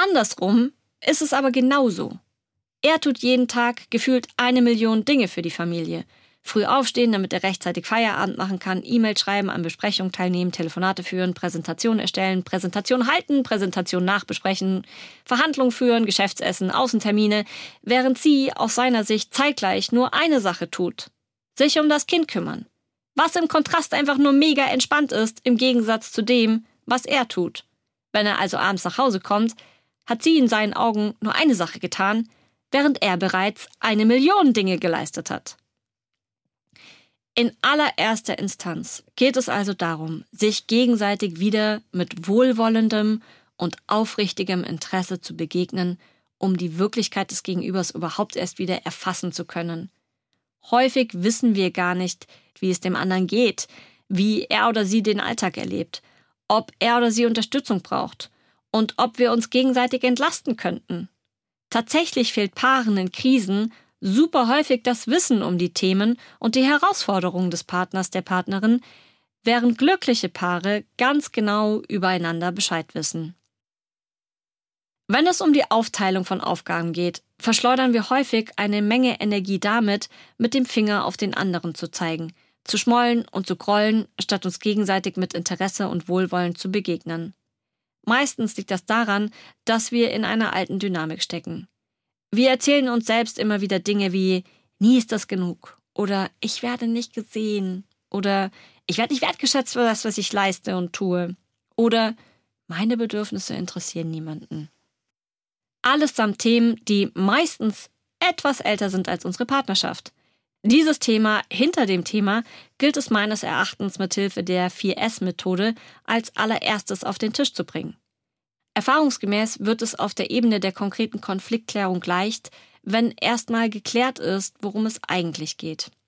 Andersrum ist es aber genauso. Er tut jeden Tag gefühlt 1 Million Dinge für die Familie. Früh aufstehen, damit er rechtzeitig Feierabend machen kann, E-Mail schreiben, an Besprechungen teilnehmen, Telefonate führen, Präsentation erstellen, Präsentation halten, Präsentation nachbesprechen, Verhandlungen führen, Geschäftsessen, Außentermine, während sie aus seiner Sicht zeitgleich nur eine Sache tut: sich um das Kind kümmern. Was im Kontrast einfach nur mega entspannt ist, im Gegensatz zu dem, was er tut. Wenn er also abends nach Hause kommt, hat sie in seinen Augen nur eine Sache getan, während er bereits 1 Million Dinge geleistet hat. In allererster Instanz geht es also darum, sich gegenseitig wieder mit wohlwollendem und aufrichtigem Interesse zu begegnen, um die Wirklichkeit des Gegenübers überhaupt erst wieder erfassen zu können. Häufig wissen wir gar nicht, wie es dem anderen geht, wie er oder sie den Alltag erlebt, ob er oder sie Unterstützung braucht und ob wir uns gegenseitig entlasten könnten. Tatsächlich fehlt Paaren in Krisen super häufig das Wissen um die Themen und die Herausforderungen des Partners, der Partnerin, während glückliche Paare ganz genau übereinander Bescheid wissen. Wenn es um die Aufteilung von Aufgaben geht, verschleudern wir häufig eine Menge Energie damit, mit dem Finger auf den anderen zu zeigen, zu schmollen und zu grollen, statt uns gegenseitig mit Interesse und Wohlwollen zu begegnen. Meistens liegt das daran, dass wir in einer alten Dynamik stecken. Wir erzählen uns selbst immer wieder Dinge wie: nie ist das genug oder ich werde nicht gesehen oder ich werde nicht wertgeschätzt für das, was ich leiste und tue oder meine Bedürfnisse interessieren niemanden. Allesamt Themen, die meistens etwas älter sind als unsere Partnerschaft. Dieses Thema hinter dem Thema gilt es meines Erachtens mithilfe der 4S-Methode als allererstes auf den Tisch zu bringen. Erfahrungsgemäß wird es auf der Ebene der konkreten Konfliktklärung leicht, wenn erstmal geklärt ist, worum es eigentlich geht.